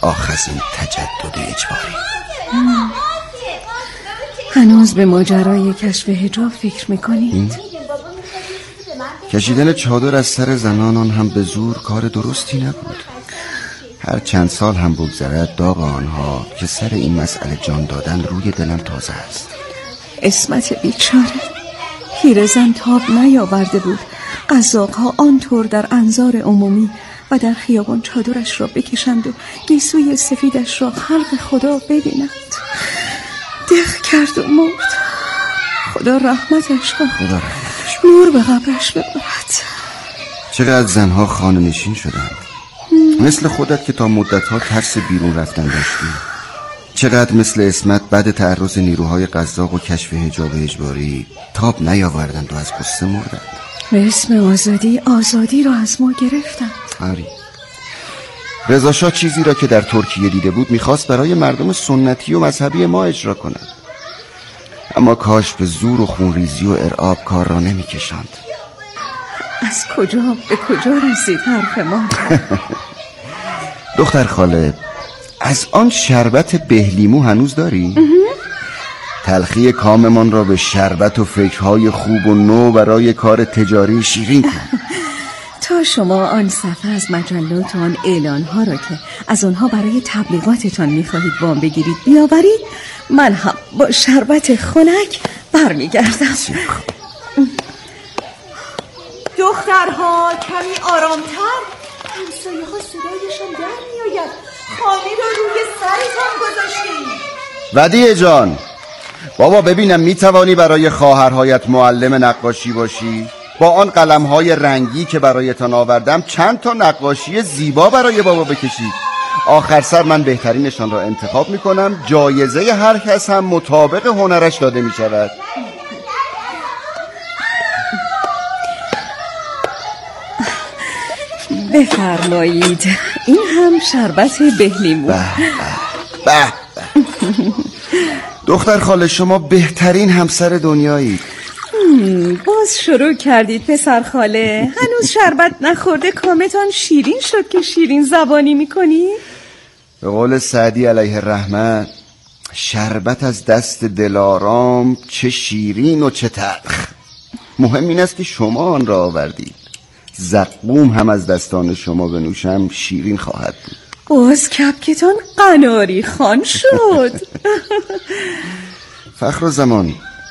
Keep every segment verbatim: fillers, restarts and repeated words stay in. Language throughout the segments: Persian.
آخ از این تجدد اجباری. هنوز به ماجرای کشف حجاب فکر میکنید؟ کشیدن چادر از سر زنانان هم به زور کار درستی نبود. هر چند سال هم بگذرد داغ آنها که سر این مسئله جان دادن روی دلم تازه است. اسمت بیچاره پیرزن تاب نیاورده بود قزاق‌ها آنطور در انظار عمومی و در خیابان چادرش را بکشند و گیسوی سفیدش را خلق خدا ببینند. دق کرد و مرد. خدا رحمتش کن، خدا رحمتش نور به قبرش ببرد. چقدر زنها خانه نشین شدند، مثل خودت که تا مدتها ترس بیرون رفتن داشتی. چقدر مثل اسمت بعد تعرض نیروهای قزاق و کشف حجاب اجباری تاب نیاوردند و از قصه مردند. به اسم آزادی آزادی را از ما گرفتند. آری. رضا شاه چیزی را که در ترکیه دیده بود میخواست برای مردم سنتی و مذهبی ما اجرا کند، اما کاش به زور و خونریزی و ارعاب کار را نمیکشاند. از کجا به کجا رسید حرف ما؟ دختر خاله، از آن شربت بهلیمو هنوز داری؟ تلخی کاممان را به شربت و فکرهای خوب و نو برای کار تجاری شیرین کن. تا شما آن صفحه از مجلات و آن اعلانها را که از آنها برای تبلیغاتتان میخواهید وام بگیرید بیاورید، من هم با شربت خنک برمیگردم. دخترها کمی آرامتر، همسایه ها صدایشان در میآید. خانه را روی سرتان گذاشتید. ودیعه جان، بابا ببینم میتوانی برای خواهرهایت معلم نقاشی باشی؟ با آن قلم‌های رنگی که برایتان آوردم چند تا نقاشی زیبا برای بابا بکشید. آخر سر من بهترینشان را انتخاب میکنم، جایزه هر کس هم مطابق هنرش داده میشود. بفرمایید، این هم شربت بهلیمو. به به به. دختر خاله، شما بهترین همسر دنیایی. باز شروع کردید پسر خاله. هنوز شربت نخورده کامتان شیرین شد که شیرین زبانی میکنی؟ به قول سعدی علیه الرحمه، شربت از دست دلارام چه شیرین و چه تلخ. مهم این است که شما آن را آوردید. زقوم هم از دستان شما بنوشم شیرین خواهد بود. باز کپکتان قناری خان شد. فخر زمان،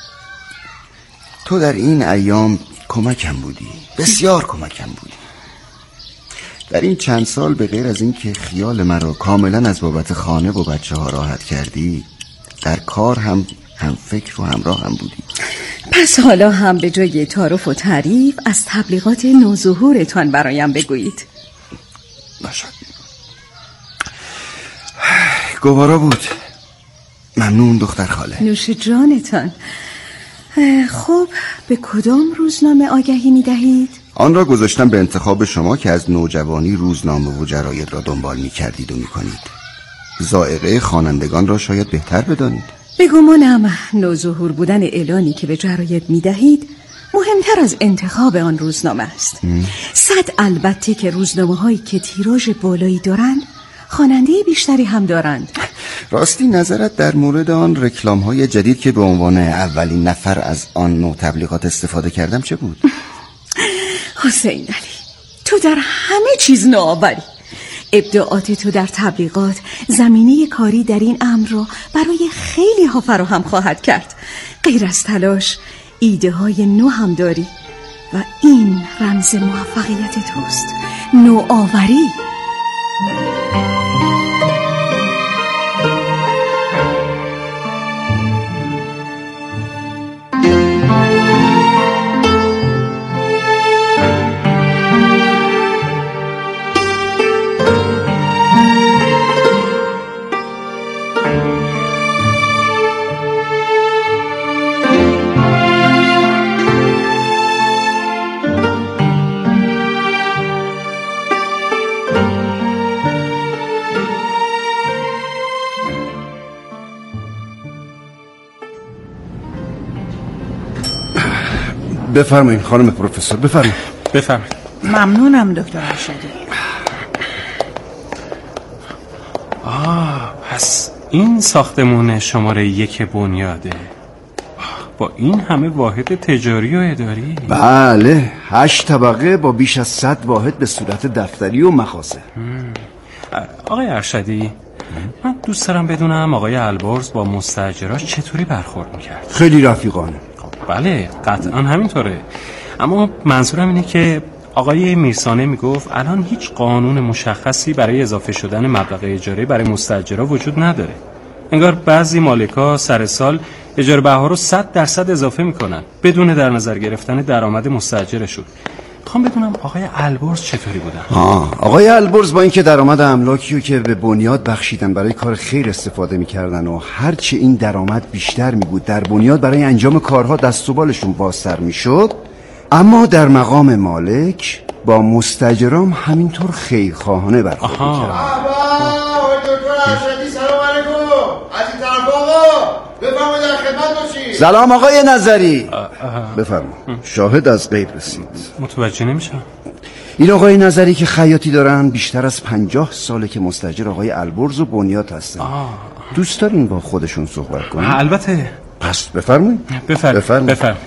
تو در این ایام کمکم بودی، بسیار کمکم بودی. در این چند سال به غیر از این که خیال مرا کاملا از بابت خانه و بچه ها راحت کردی، در کار هم هم فکر و همراه هم بودی. پس حالا هم به جای تعارف و تعریف از تبلیغات نوظهورتان برایم بگویید. باشد. گوارا بود. ممنون دختر خاله. نوش جانتان. خب به کدام روزنامه آگهی می دهید؟ آن را گذاشتم به انتخاب شما که از نوجوانی روزنامه و جراید را دنبال می کردید و می کنید. ذائقه خوانندگان را شاید بهتر بدانید. به گمانم نوظهور بودن اعلانی که به جراید می دهید مهمتر از انتخاب آن روزنامه است. صد البته که روزنامه هایی که تیراژ بالایی دارند خواننده بیشتری هم دارند. راستی نظرت در مورد آن رکلام های جدید که به عنوان اولین نفر از آن نوع تبلیغات استفاده کردم چه بود؟ حسین علی، تو در همه چیز نوآوری. ابداعات تو در تبلیغات زمینه کاری در این امر را برای خیلی ها فراهم خواهد کرد. غیر از تلاش ایده های نو هم داری و این رمز موفقیت توست، نوآوری. بفرمایید خانم پروفسور، بفرمایید. بفرمایید. ممنونم دکتر ارشدی. آه پس این ساختمون شماره یک بنیاده با این همه واحد تجاری و اداری؟ بله، هشت طبقه با بیش از صد واحد به صورت دفتری و مخازن. آقای ارشدی، من دوست دارم بدونم آقای البرز با مستاجراش چطوری برخورد میکرد؟ خیلی رفیقانه. بله قطعا همینطوره، اما منظورم اینه که آقای میرسانه میگفت الان هیچ قانون مشخصی برای اضافه شدن مبلغ اجاره برای مستاجرها وجود نداره. انگار بعضی مالکا سر سال اجاره بها رو صد درصد اضافه میکنن بدون در نظر گرفتن درآمد مستاجرشون. میخوام بدونم آقای البرز چطوری بودن؟ آه، آقای البرز با اینکه درآمد املاکیو که به بنیاد بخشیدن برای کار خیر استفاده میکردن و هرچه این درآمد بیشتر میبود در بنیاد برای انجام کارها دست و بالشون بازتر میشد، اما در مقام مالک با مستاجرام همینطور خیرخواهانه برخورد میکرد. بفرمایید در خدمت باشید. سلام آقای نظری. بفرمایید. شاهد از غیب رسید. متوجه نمیشم. این آقای نظری که خیاطی دارن بیشتر از پنجاه ساله که مستاجر آقای البرز و بنیاد هستن. آه. دوست دارین با خودشون صحبت کنین؟ البته. پس بفرمایید. بفرمایید. بفرمایید.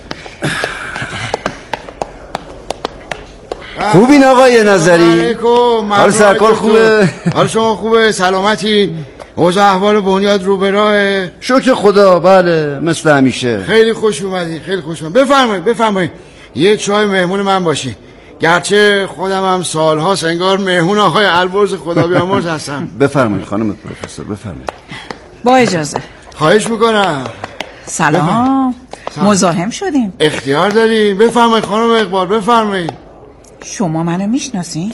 خوبین آقای نظری؟ حال سرکار خوبه؟ حال شما خوبه؟ سلامتی؟ اوضاع احوال بنیاد رو به راه؟ شکر خدا، بله مثل همیشه. خیلی خوش اومدی، خیلی خوش اومدی. بفرمایید بفرمایید یه چای مهمون من باشی. گرچه خودم هم سالهاست انگار مهمون آقای البرز خدا بیامرز هستم. بفرمایید خانم پروفسور، بفرمایید. با اجازه. خواهش میکنم. سلام. مزاحم شدیم. اختیار داریم. بفرمایید خانم اقبال، بفرمایید. شما منو میشناسین؟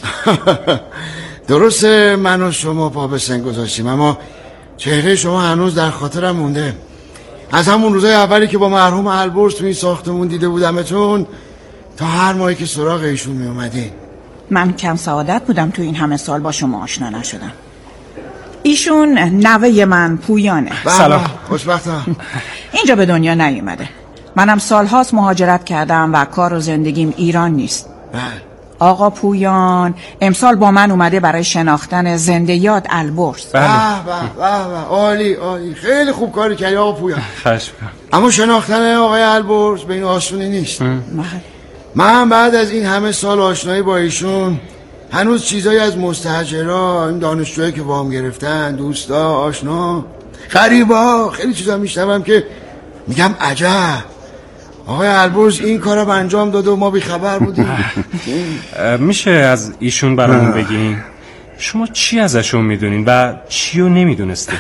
درسته من و شما پا به سن گذاشتیم، اما چهره شما هنوز در خاطرم مونده. از همون روزای اولی که با مرحوم البرز تو این ساختمون دیده بودمتون تا هر ماهی که سراغ ایشون می اومدین. من کم سعادت بودم تو این همه سال با شما آشنا نشدم. ایشون نوه من پویانه. سلام. خوشبختم. اینجا به دنیا نیومده. منم سالهاست مهاجرت کردم و کار و زندگیم ایران نیست. بله. آقا پویان امسال با من اومده برای شناختن زنده یاد البرز. بله. به به به عالی عالی، خیلی خوب کاری کردی آقا پویان. خواهش می‌کنم. اما شناختن آقای البرز به این آسونی نیست. بله. من بعد از این همه سال آشنایی با ایشون هنوز چیزایی از مستاجرها، این دانشجوهایی که وام گرفتن، دوستا، آشنا، غریبا، خیلی چیزا میشنوم که میگم عجب آقای البرز این کارو انجام داده و ما بی خبر بودیم. میشه از ایشون برامون بگین شما چی ازشون میدونین و چی رو نمیدونستین؟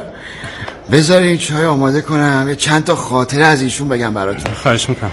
بذارین چای آماده کنم یه چند تا خاطره از ایشون بگم براتون. خواهش میکنم.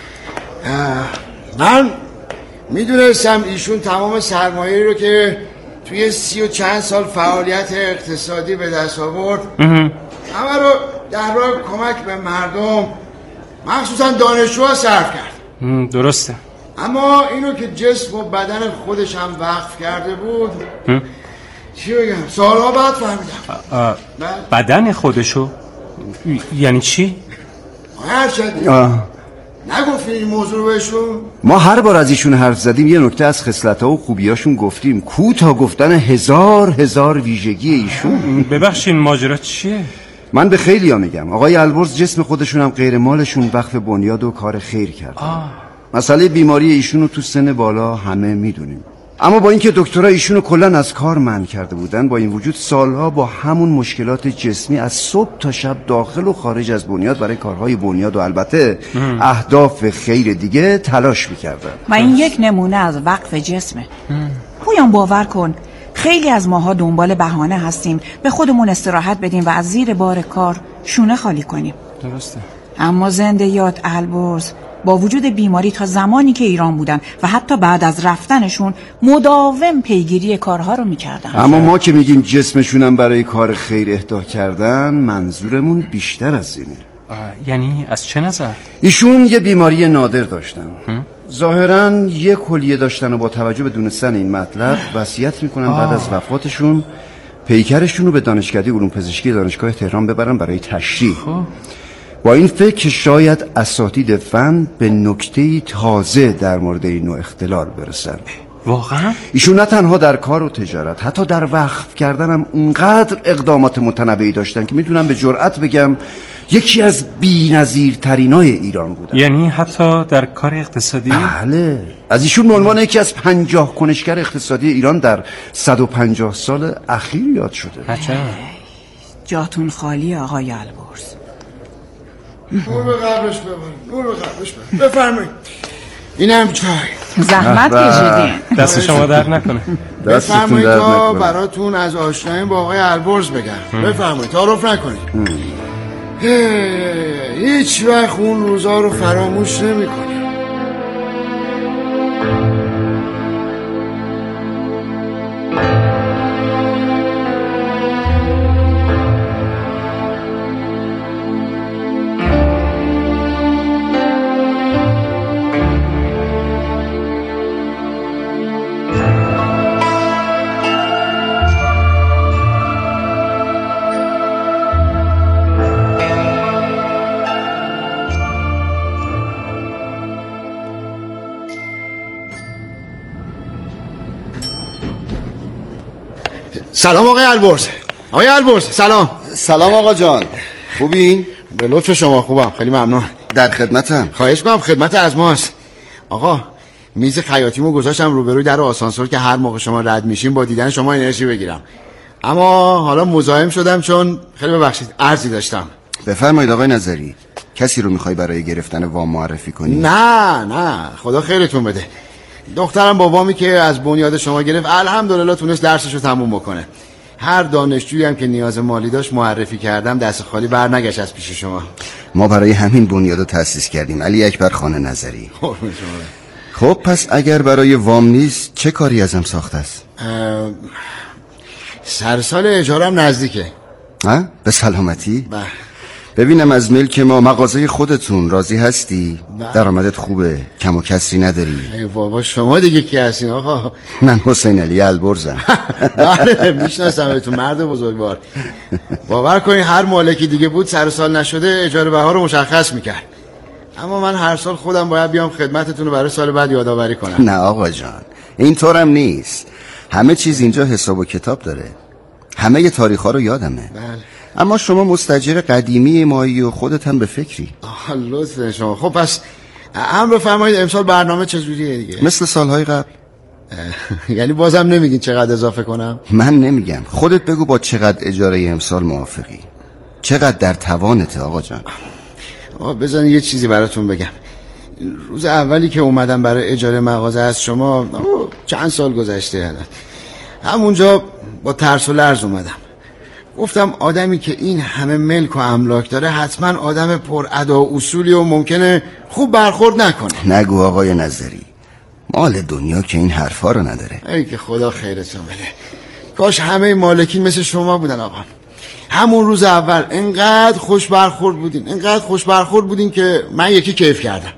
من میدونستم ایشون تمام سرمایه‌ای رو که توی سی و چند سال فعالیت اقتصادی به دست آورد همه رو در راه کمک به مردم مخصوصا دانشجوها صرف کرد. درسته. اما اینو که جسم و بدن خودش هم وقف کرده بود هم؟ چی بگم سالها بعد فهمیدم. بدن خودشو؟ یعنی چی؟ هر شدی نگفتین این موضوع رو بهشون؟ ما هر بار از ایشون حرف زدیم یه نکته از خصلت‌ها و خوبیاشون گفتیم، کو تا گفتن هزار هزار ویژگی ایشون. ببخشین ماجرا چیه؟ من به خیلی ها میگم آقای البرز جسم خودشون هم غیر مالشون وقف بنیاد و کار خیر کردن. مسئله بیماری ایشونو تو سن بالا همه میدونیم، اما با اینکه دکترها ایشونو کلا از کار منع کرده بودن، با این وجود سالها با همون مشکلات جسمی از صبح تا شب داخل و خارج از بنیاد برای کارهای بنیاد و البته ام. اهداف خیر دیگه تلاش میکردن. و این یک نمونه از وقف جسمه. پویان باور کن خیلی از ماها دنبال بهانه هستیم به خودمون استراحت بدیم و از زیر بار کار شونه خالی کنیم. درسته. اما زنده یاد البرز با وجود بیماری تا زمانی که ایران بودن و حتی بعد از رفتنشون مداوم پیگیری کارها رو میکردن. اما ما که میگیم جسمشونم برای کار خیر اهدا کردن، منظورمون بیشتر از اینه. یعنی از چه نظر؟ ایشون یه بیماری نادر داشتن، ظاهراً یه کلیه داشتن و با توجه به دونستن این مطلب وصیت میکنن بعد از وفاتشون پیکرشون رو به دانشکده علوم پزشکی دانشگاه تهران ببرن برای تشریح، با این فکر که شاید اساتید فن به نکته‌ای تازه در مورد این نوع اختلال برسن. واقعا؟ ایشون نه تنها در کار و تجارت، حتی در وقف کردن هم اونقدر اقدامات متنوعی داشتن که میتونم به جرئت بگم یکی از بی‌نظیرترینای ایران بودن. یعنی حتی در کار اقتصادی؟ بله، از ایشون به عنوان یکی از پنجاه کنشگر اقتصادی ایران در صد و پنجاه سال اخیر یاد شده. عجب. جاتون خالی آقای البرز. نور به قبرش ببرید، نور به قبرش ببرید. بفرمایید. اینم چای. زحمت کشیدین. دست شما در نکنه. بفرمایید تا براتون از آشنایی با آقای البرز بگم. بفرمایید، تعارف نکنید. هیچ وقت اون روزا رو فراموش نمی‌کنم. سلام آقای البرز. آقای البرز سلام. سلام آقا جان، خوبین؟ به لطف شما خوبم، خیلی ممنون. در خدمتم. خواهش کنم، خدمت از ماست. آقا میز خیاطیمو گذاشتم روبروی در آسانسور که هر موقع شما رد میشین با دیدن شما انرژی بگیرم. اما حالا مزاحم شدم چون خیلی ببخشید عرضی داشتم. بفرمایید آقای نظری. کسی رو میخوای برای گرفتن وام معرفی کنی؟ نه نه، خدا خیرتون بده. دخترم با وامی که از بنیاد شما گرفت الحمدلله تونست درسشو تموم بکنه. هر دانشجویی هم که نیاز مالی داشت معرفی کردم، دست خالی بر نگشت از پیش شما. ما برای همین بنیاد رو تأسیس کردیم، علی اکبر خان نظری. خب پس اگر برای وام نیست چه کاری ازم ساخته است؟ سرسال اجارم نزدیکه. ها؟ به سلامتی؟ بله. ببینم از ملک ما مغازه خودتون راضی هستی؟ بله. درآمدت خوبه، کم و کسری نداری؟ ای بابا شما دیگه کی هستین آقا؟ من حسین علی البرزم. بله میشناسمتون، مرد بزرگوار. باور کنین هر مالکی دیگه بود سر سال نشده اجاره بها رو مشخص میکرد. اما من هر سال خودم باید بیام خدمتتون رو برای سال بعد یادآوری کنم. نه آقا جان، اینطورم نیست. همه چیز اینجا حساب و کتاب داره. همه ی تاریخ‌ها رو یادمه. بله. اما شما مستاجر قدیمی مایی و خودت هم به فکری. آه لطفه شما. خب پس هم بفرمایید امسال برنامه چجوریه دیگه؟ مثل سالهای قبل. یعنی بازم نمیگین چقدر اضافه کنم؟ من نمیگم، خودت بگو با چقدر اجاره امسال موافقی. چقدر در توانته آقا جان؟ آقا بذارین یه چیزی براتون بگم. روز اولی که اومدم برای اجاره مغازه از شما چند سال گذشته، همونجا با ترس و لرز اومدم. گفتم آدمی که این همه ملک و املاک داره حتما آدم پر ادا و اصولی و ممکنه خوب برخورد نکنه. نگو آقای نظری، مال دنیا که این حرفا رو نداره. ای که خدا خیرتون بده. کاش همه مالکین مثل شما بودن آقا. همون روز اول انقدر خوش برخورد بودین، انقدر خوش برخورد بودین که من یکی کیف کردم.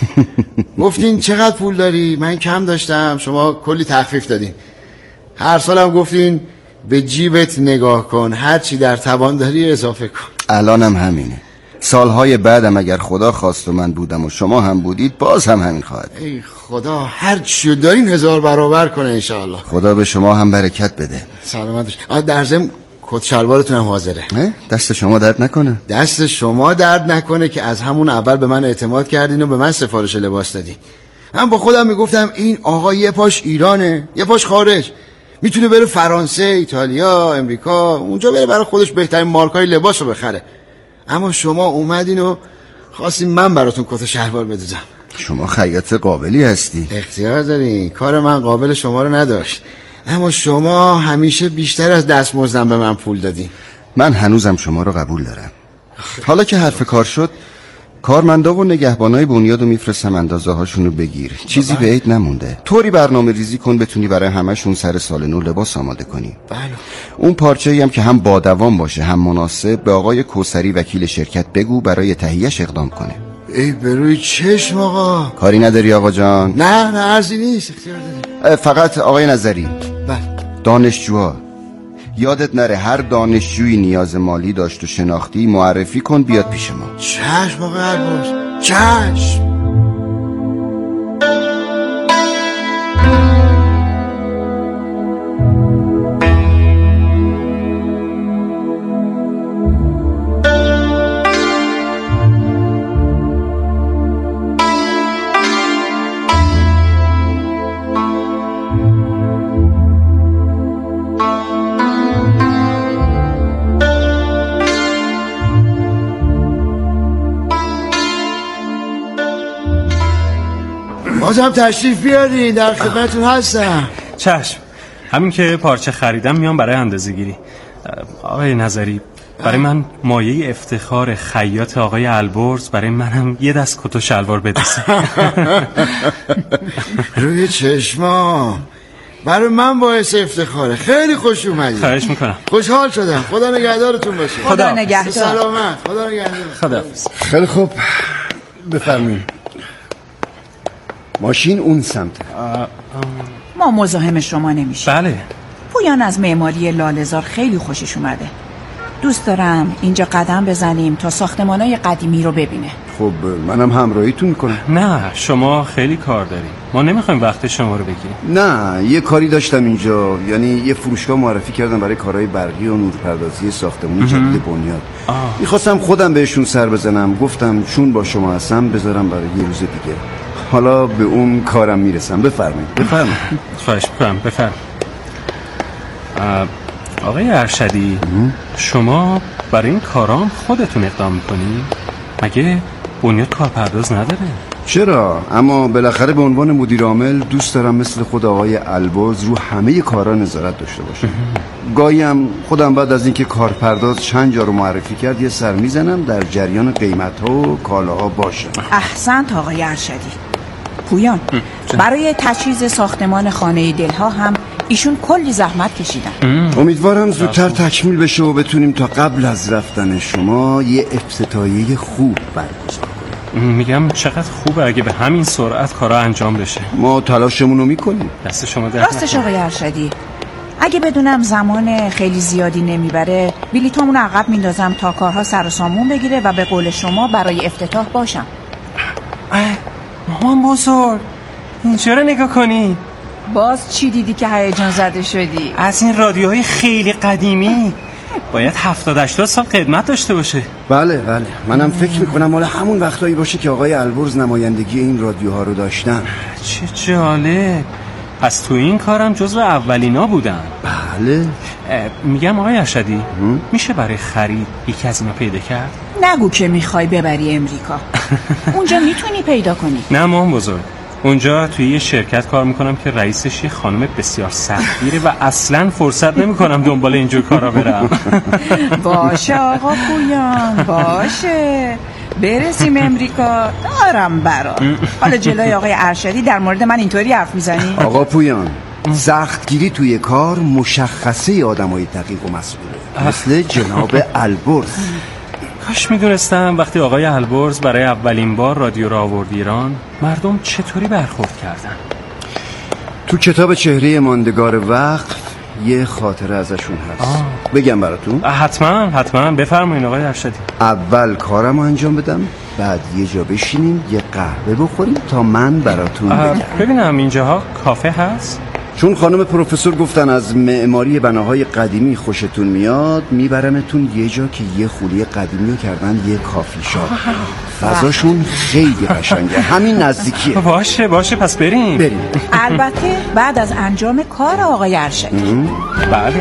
گفتین چقدر پول داری؟ من کم داشتم، شما کلی تخفیف دادین. هر سالم گفتین به جیبت نگاه کن، هر چی در توان داری اضافه کن. الانم همینه. سالهای بعدم اگر خدا خواست و من بودم و شما هم بودید باز هم همین خواهد. ای خدا هر چی دارین هزار برابر کنه انشاءالله. خدا به شما هم برکت بده. سلامت باش. آ در ضمن کت شلوارتون هم حاضره. دست شما درد نکنه. دست شما درد نکنه که از همون اول به من اعتماد کردین و به من سفارش لباس دادین. من با خودم میگفتم این آقا یه پاش ایرانه یه پاش خارج، میتونه بره فرانسه، ایتالیا، امریکا، اونجا بره برای خودش بهترین مارکای لباس رو بخره. اما شما اومدین و خواستین من براتون کت شلوار بدوزم. شما خیاط قابلی هستی. اختیار دارین، کار من قابل شما رو نداشت. اما شما همیشه بیشتر از دستمزدم به من پول دادین. من هنوزم شما رو قبول دارم. حالا که حرف کار شد، کارمندا و نگهبانای بنیادو میفرستم اندازه هاشونو بگیر. چیزی به عید نمونده. طوری برنامه ریزی کن بتونی برای همشون سر سال نو لباس آماده کنی. بله. اون پارچه‌ای هم که هم با دوام باشه هم مناسب، به آقای کوثری وکیل شرکت بگو برای تهیه‌اش اقدام کنه. ای بروی چشم آقا. کاری نداری آقا جان؟ نه نه عرضی نیست، اختیار داری. فقط آقای نظری، بله. دانشجوها یادت نره هر دانشجویی نیاز مالی داشت و شناختی معرفی کن بیاد پیش ما. چشم آقای البرز، چشم. بازم تشریف بیارین، در خدمتتون هستم. چشم. همین که پارچه خریدم میام برای اندازه‌گیری. آقای نظری، برای من مایه افتخار خیاط آقای البرز برای منم یه دست کت و شلوار بدوزه. روی چشما برای من باعث افتخاره. خیلی خوش اومدید. خواهش میکنم. خوشحال شدم. خدا نگهدارتون باشه. خدا نگهدار. سلامت. خدا نگهدار. خدا. خیلی خوب، بفرمایید. ماشین اون سمت. ما مزاحم شما نمیشیم. بله. پویان از معماری لاله‌زار خیلی خوشش اومده. دوست دارم اینجا قدم بزنیم تا ساختمانای قدیمی رو ببینه. خب منم همراهیتون میکنم. نه، شما خیلی کار داریم. ما نمیخوایم وقت شما رو بگیریم. نه، یه کاری داشتم اینجا، یعنی یه فروشگاه معرفی کردم برای کارهای برقی و نورپردازی ساختمون جدید بنیاد. میخواستم خودم بهشون سر بزنم، گفتم چون با شما هستم بذارم برای یه روز دیگه. حالا به اون کارم میرسم. بفرمایید. بفرمایید. خواهش میکنم. بفرمایید. آقای ارشدی، شما برای این کارام خودتون اقدام میکنی؟ مگه بنیاد کارپرداز نداره؟ چرا؟ اما بالاخره به عنوان مدیر عامل دوست دارم مثل خود آقای البرز رو همه کارا نظارت داشته باشم. گاهی هم خودم بعد از اینکه کارپرداز چند جا رو معرفی کرد یه سر میزنم، در جریان قیمت‌ها و کالاها باشم. احسنت آقای ارشدی. پویان، برای تجهیز ساختمان خانه دلها هم ایشون کلی زحمت کشیدن. امیدوارم زودتر تکمیل بشه و بتونیم تا قبل از رفتن شما یه افتتاحیه خوب برگزار کنیم. میگم چقدر خوبه اگه به همین سرعت کارا انجام بشه. ما تلاشمون رو میکنیم. دست شما در راستش آقای ارشدی، اگه بدونم زمان خیلی زیادی نمیبره بلیطامون رو عقب میندازم تا کارها سر و سامون بگیره و به قول شما برای افتتاح باشم. مامان بزرگ، اینجا رو نگاه کنی. باز چی دیدی که هیجان زده شدی؟ از این رادیوهای خیلی قدیمی. باید هفتاد هشتاد سال خدمت داشته باشه. بله بله، منم فکر میکنم مال همون وقتایی باشه که آقای البرز نمایندگی این رادیوها رو داشتن. چه جالب. پس تو این کارم جزو اولینا بودن. بله. میگم آقای ارشدی، میشه برای خرید یکی از اینا پیدا کرد؟ نگو که میخوای ببری امریکا. اونجا میتونی پیدا کنی. نه مام بزرگ، اونجا توی یه شرکت کار میکنم که رئیسش یه خانم بسیار سختگیره و اصلا فرصت نمیکنم دنبال اینجور کارا برم. باشه آقا پویان، باشه. برسیم امریکا دارم برا. حالا جلوی آقای ارشدی در مورد من اینطوری حرف میزنی؟ آقا پویان، سختگیری توی کار مشخصه آدمای دقیق و مسئوله، مثل جناب البرز. کاش میدونستم وقتی آقای البرز برای اولین بار رادیو را آورد ایران مردم چطوری برخورد کردن. تو کتاب چهره ماندگار وقت یه خاطره ازشون هست. آه. بگم براتون؟ حتما حتما بفرمایید آقای ارشدی. اول کارمو انجام بدم، بعد یه جا بشینیم یه قهوه بخوریم تا من براتون بگم. ببینم اینجاها کافه هست؟ چون خانم پروفسور گفتن از معماری بناهای قدیمی خوشتون میاد، میبرمتون یه جا که یه خولی قدیمی رو کردن یه کافی شاپ. فضاشون خیلی قشنگه، همین نزدیکیه. باشه باشه، پس بریم بریم. البته بعد از انجام کار آقای ارشدی. بله.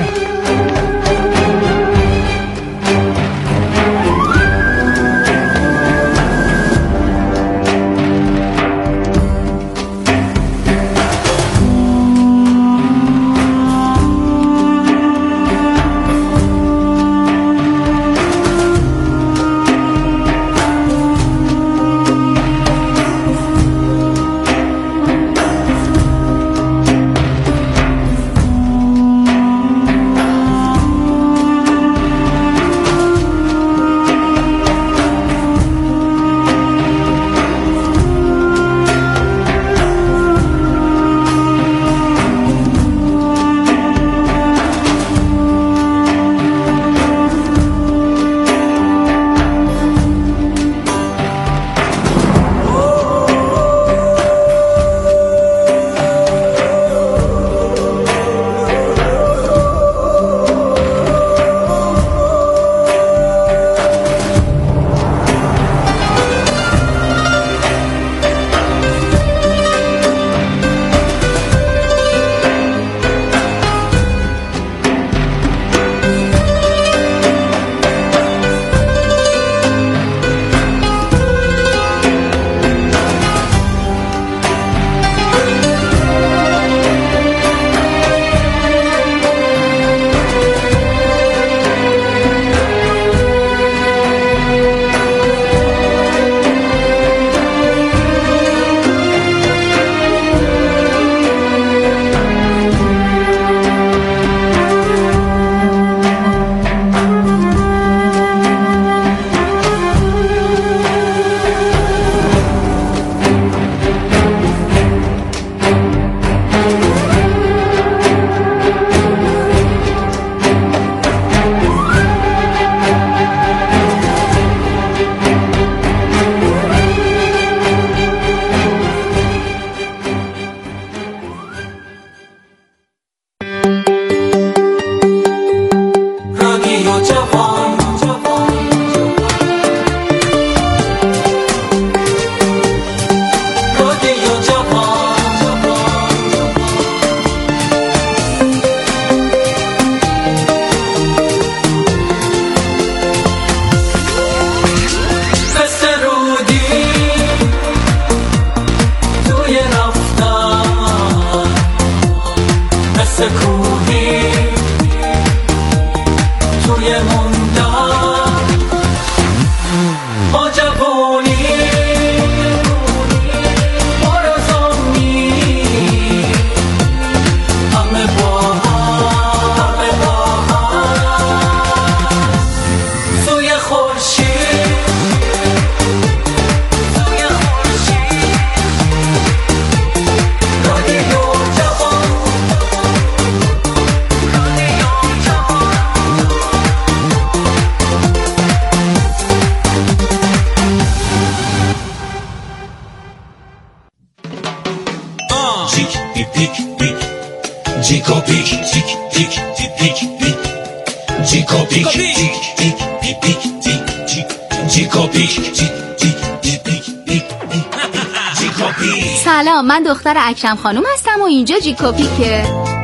سلام، من دختر اکرم خانم هستم و اینجا جیکوپیکه.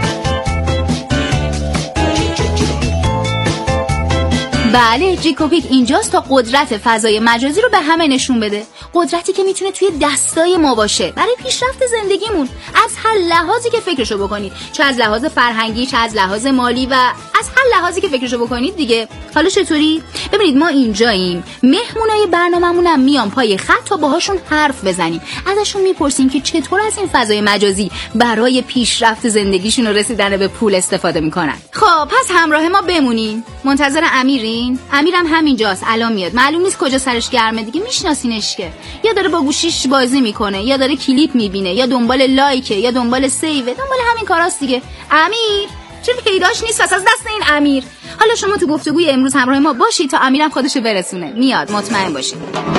بله، جیکوپیک اینجاست تا قدرت فضای مجازی رو به همه نشون بده. قدرتی که میتونه توی دستای ما باشه برای پیشرفت زندگیمون، از هر لحاظی که فکرشو بکنید، چه از لحاظ فرهنگی، چه از لحاظ مالی و از هر لحاظی که فکرشو بکنید دیگه. حالا چطوری؟ ببینید ما اینجاییم، مهمونای برنامه‌مونم میان پای خط تا باهاشون حرف بزنیم، ازشون میپرسیم که چطور از این فضای مجازی برای پیشرفت زندگیشون و رسیدن به پول استفاده میکنن. خب پس همراه ما بمونین. منتظر امیرین؟ امیرم همینجاست، الان میاد. معلوم نیست کجا سرش گرمه دیگه، میشناسینش که. یا داره با گوشیش بازی میکنه، یا داره کلیپ میبینه، یا دنبال لایکه، یا دنبال سیو، دنبال همین کاراست دیگه. امیر چرا پیداش نیست از دست این امیر؟ حالا شما تو گفتگوی امروز همراه ما باشید تا امیرم خودشو برسونه. میاد، مطمئن باشید.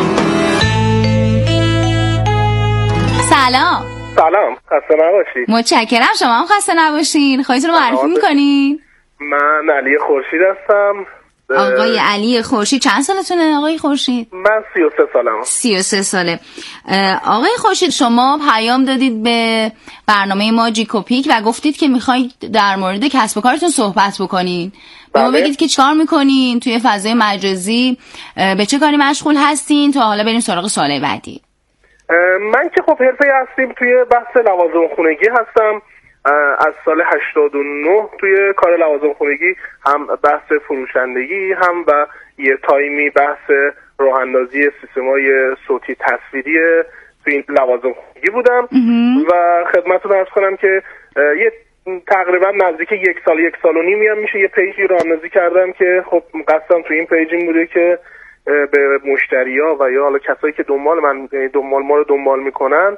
سلام. سلام، خسته نباشید. متشکرم، شما هم خسته نباشین. خودتون رو معرفی میکنین؟ من علی خورشید هستم. آقای علی خورشید چند سالتونه آقای خورشید؟ من سی و سه سالم. سی و سه ساله. آقای خورشید شما پیام دادید به برنامه ما جیکوپیک و گفتید که میخواید در مورد کسب و کارتون صحبت بکنین. به ما بگید که چیکار میکنین توی فضای مجازی، به چه کاری مشغول هستین تا حالا بریم سراغ سوال بعدی. من که خب حرفه‌ای هستیم توی بحث لوازم خونگی هستم. از سال هشتاد و نه توی کار لوازم خونگی، هم بحث فروشندگی هم و یه تایمی بحث راه اندازی سیستم‌های صوتی تصویری توی این لوازم خونگی بودم و خدمتتون عرض کنم که یه تقریبا نزدیک یک سال یک سال و نیمی هم میشه یه پیجی راه اندازی کردم که خب قصدم توی این پیج این بوده که به مشتری‌ها و یا حالا کسایی که دنبال من دنبال ما رو دنبال میکنن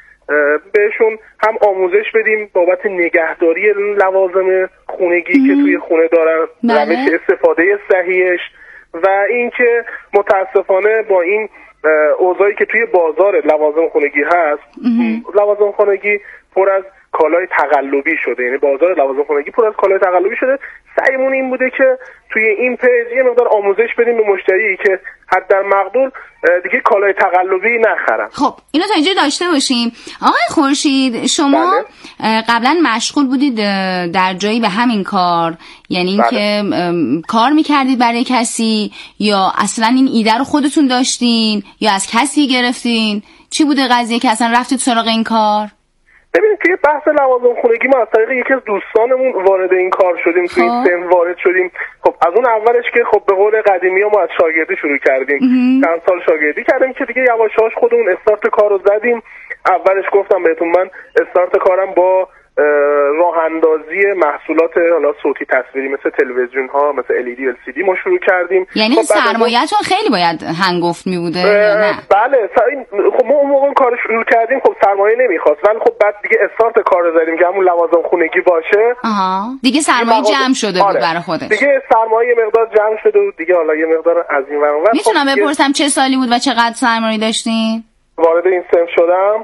بهشون هم آموزش بدیم بابت نگهداری لوازم خونگی که توی خونه دارن، روش استفاده صحیحش و اینکه متاسفانه با این اوضاعی که توی بازار لوازم خونگی هست، لوازم خونگی پر از کالای تقلبی شده، یعنی بازار لوازم خونگی پر از کالای تقلبی شده. سعیمون این بوده که توی این پیج یه مقدار آموزش بدیم به مشتری که حد در مقدور دیگه کالای تقلبی نخرن. خب اینو تا اینجا داشته باشیم. آقای خورشید شما بله. قبلا مشغول بودید در جایی به همین کار، یعنی اینکه بله. کار میکردید برای کسی یا اصلا این ایده رو خودتون داشتین یا از کسی گرفتین؟ چی بوده قضیه که اصلا رفتید سراغ این کار؟ ببینید توی بحث لوازم خونگی ما از طریق یکی از دوستانمون وارد این کار شدیم، توی این سن وارد شدیم. خب از اون اولش که خب به قول قدیمی ها ما از شاگردی شروع کردیم، چند سال شاگردی کردیم که دیگه یواش یواش خودمون استارت کار رو زدیم. اولش گفتم بهتون من استارت کارم با راه اندازی محصولات حالا صوتی تصویری مثل تلویزیون ها، مثل ال ای دی ال سی دی ما شروع کردیم. یعنی خب سرمایه‌تون خیلی باید هنگفت می بوده یا نه؟ بله خب ما اون موقع کار شروع کردیم، خب سرمایه نمیخواست، ولی خب بعد دیگه استارت کار رو زدیم که همون لوازم خونگی باشه. آها دیگه سرمایه جمع شده آره. بود برای خودش. دیگه سرمایه مقدار جمع شده بود دیگه، حالا یه مقدار از این ور اون. میتونم خب بپرسم چه سالی بود و چقدر سرمایه داشتین؟ وارد این سن شدم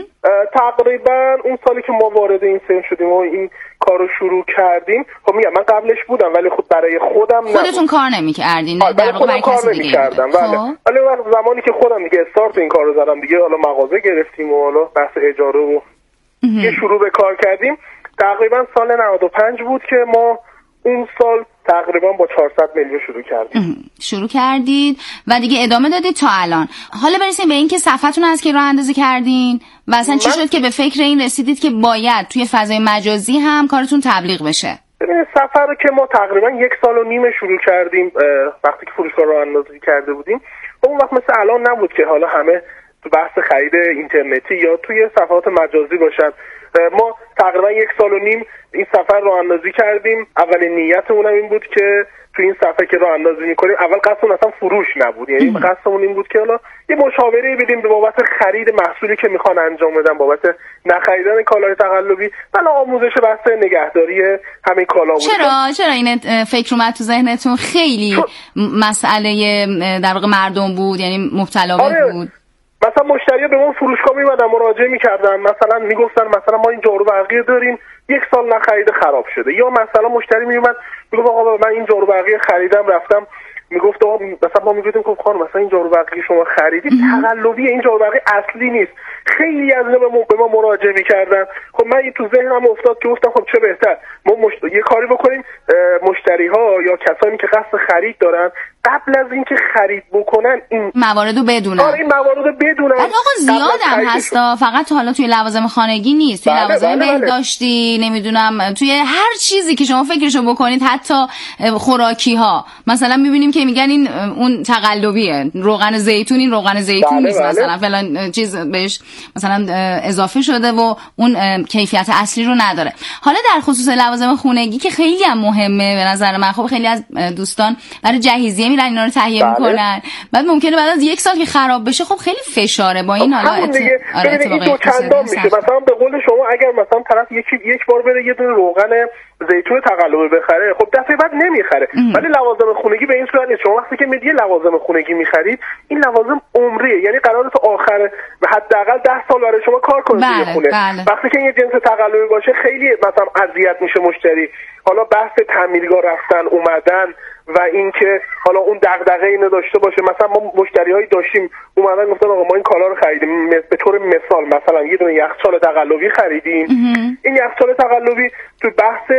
تقریبا اون سالی که ما وارد این سن شدیم و این کارو شروع کردیم. خب میگم من قبلش بودم ولی خود برای خودم نبود. خودتون کار نمی‌کردین؟ نه در واقع برای کسی دیگه کردم. بله. ولی وقت زمانی که خودم دیگه استارت این کارو زدم دیگه، حالا مغازه گرفتیم و حالا بحث اجاره و یه شروع به کار کردیم. تقریبا سال نود و پنج بود که ما اون سال تقریبا با چهارصد میلیون شروع کردیم. شروع کردید و دیگه ادامه دادید تا الان. حالا برسیم به این که صفحتون از کی راه اندازی کردین و اصلا چی شد که به فکر این رسیدید که باید توی فضای مجازی هم کارتون تبلیغ بشه؟ سفر رو که ما تقریبا یک سال و نیم شروع کردیم وقتی که فروشگاه راه اندازی کرده بودیم. اون وقت مثل الان نبود که حالا همه تو بحث خرید اینترنتی یا توی صفحات مجازی باشن. ما تقریبا یک سال و نیم این سفر راه اندازی کردیم. اولین نیتمون این بود که تو این صفحه که راه اندازی می‌کنیم اول قصدمون اصلا فروش نبود، یعنی قصدمون این بود که حالا یه مشاوره بدیم به بابت خرید محصولی که میخوان انجام بدن، بابت نخریدن کالای تقلبی، حالا آموزش بحث نگهداری همین کالا بود. چرا چرا این فکر اومد تو ذهنتون؟ خیلی چون... مسئله در واقع مردم بود، یعنی مبتلا آره. بود. مثلا مشتری‌ها به ما فروشگاه می‌اومدن مراجعه می‌کردن، مثلا میگفتن مثلا ما این جارو برقی داریم یک سال نخریده خراب شده، یا مثلا مشتری میومد میگفت آقا من این جارو برقی خریدم رفتم میگفت آقا مثلا ما میگفتیم خب خانم مثلا این جارو برقی شما خریدید تقلبی، این جارو برقی اصلی نیست. خیلی از اینا به ما مراجعه می‌کردن. خب من تو ذهنم افتاد که گفتم خب چه بهتر ما مشت... یه کاری بکنیم مشتری‌ها یا کسانی که قصد خرید دارن قبل از اینکه خرید بکنن این مواردو بدونن. آره این مواردو بدونن. بعد آقا زیادم هستا، فقط حالا توی لوازم خانگی نیست، توی بله لوازم بله بهداشتی بله. نمیدونم توی هر چیزی که شما فکرشو بکنید، حتی خوراکی ها مثلا میبینیم که میگن این اون تقلبیه، روغن زیتون این روغن زیتون بله نیست بله. مثلا فلان چیز بهش مثلا اضافه شده و اون کیفیت اصلی رو نداره. حالا در خصوص لوازم خانگی که خیلی هم مهمه به نظر من، خب خیلی از دوستان برای جهیزیه میرن اینا رو تهیه بله. میکنن، بعد ممکنه بعد از یک سال که خراب بشه خب خیلی فشاره با این حالا ات... آره اتفاقی دو چندان میشه. مثلا به قول شما اگر مثلا طرف یکی یک بار بره یه دونه روغن زیتون تقلبی بخره خب دفعه بعد نمیخره، ولی لوازم خانگی به این صورت نیست. شما وقتی که میدی لوازم خانگی میخرید این لوازم عمریه، یعنی قراره تا آخر و حداقل ده سال برای شما کار کنه توی بله، خونه. بله. وقتی که یه جنس تقلبی باشه خیلی مثلا اذیت میشه مشتری. حالا بحث تعمیرگاه رفتن اومدن و اینکه حالا اون دغدغه اینو داشته باشه. مثلا ما مشتریایی داشتیم اومدن گفتن آقا ما این کالا رو خریدیم، به طور مثال مثلا یه دونه یخچال تقلبی خریدیم. این یخچال تقلبی تو بحث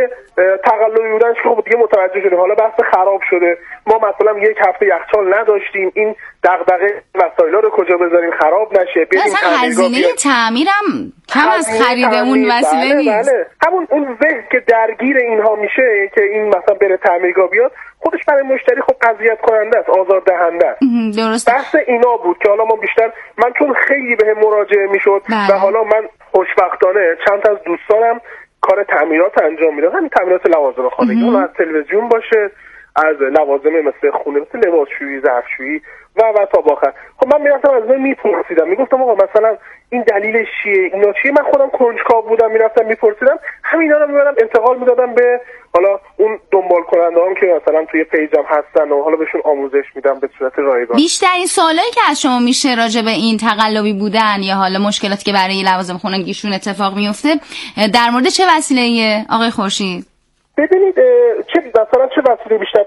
تقلبی بودنش که خب دیگه متوجه شدیم حالا بحث خراب شده، ما مثلا یک هفته یخچال نداشتیم، این دغدغه وسایلا رو کجا بذاریم خراب نشه. مثلا هزینه تعمیرم کم از خرید اون وسیله بله نیست. بله. همون اون ذهن که درگیر اینها میشه که این مثلا بره تعمیرگاه بیاد خودش برای مشتری خب اذیت کننده است، آزار دهنده است. درست. بحث اینا بود که حالا ما بیشتر من چون خیلی بهم مراجعه میشد و حالا من خوشبختانه چند تا از دوستانم کار تعمیرات انجام میدن، همین تعمیرات لوازم خانگی، اون از تلویزیون باشه، از لوازم مثل خونه مثل لباسشویی، ظرفشویی و و تا آخر. خب من میرفتم از اون میپرسیدم، میگفتم آقا مثلا این دلیلش چیه، اینا چیه. من خودم کنجکاو بودم میرفتم میپرسیدم، همینا رو میبرم انتقال میدادم به حالا اون دنبال کننده هم که مثلا توی پیجم هستن و حالا بهشون آموزش میدم به صورت رایگان. بیشترین سوالایی که از شما میشه راجع به این تقلبی بودن یا حالا مشکلاتی که برای لوازم خانگیشون اتفاق میفته در مورد چه وسیله‌ای آقای خورشید؟ ببینید چه مثلا چه وسیله بیشتر